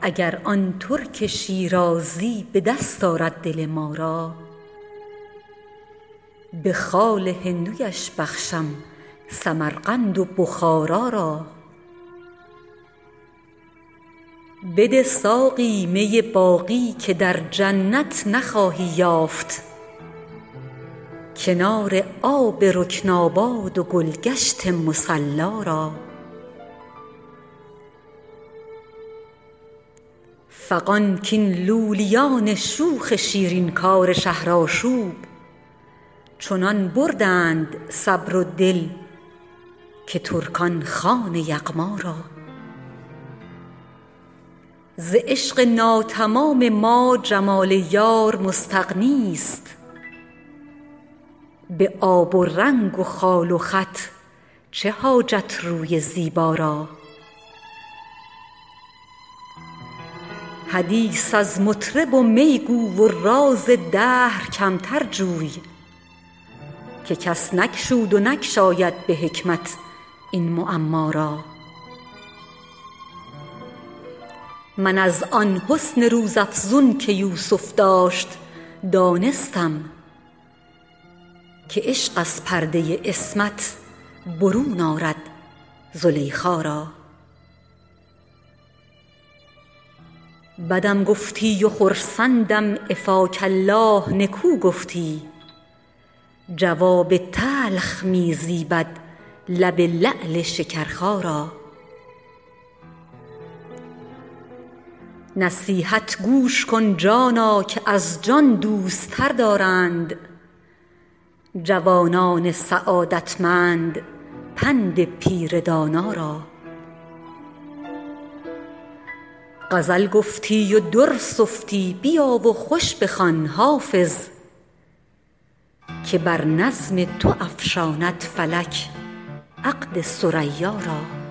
اگر آن ترک شیرازی به دست آرد دل ما را، به خال هندویش بخشم سمرقند و بخارا را. بده ساقی می باقی که در جنت نخواهی یافت، کنار آب رکن آباد و گلگشت مصلا را. فغان کاین لولیان شوخ شیرین کار شهرآشوب، چنان بردند صبر و دل که ترکان خوان یغما را. ز عشق ناتمام ما جمال یار مستغنی ست، به آب و رنگ و خال و خط چه حاجت روی زیبا را. حدیث از مطرب و می گو و راز دهر کمتر جوی، که کس نگشود و نگشاید به حکمت این معما را. من از آن حسن روزافزون که یوسف داشت دانستم، که عشق از پرده عصمت برون آرد زلیخا را. بدم گفتی و خرسندم عفاک الله نکو گفتی، جواب تلخ می زیبد لب لعل شکرخا را. نصیحت گوش کن جانا که از جان دوست تر دارند، جوانان سعادتمند پند پیر دانا را. غزل گفتی و در سفتی، بیا و خوش بخوان حافظ، که بر نظم تو افشاند فلک عقد ثریا را.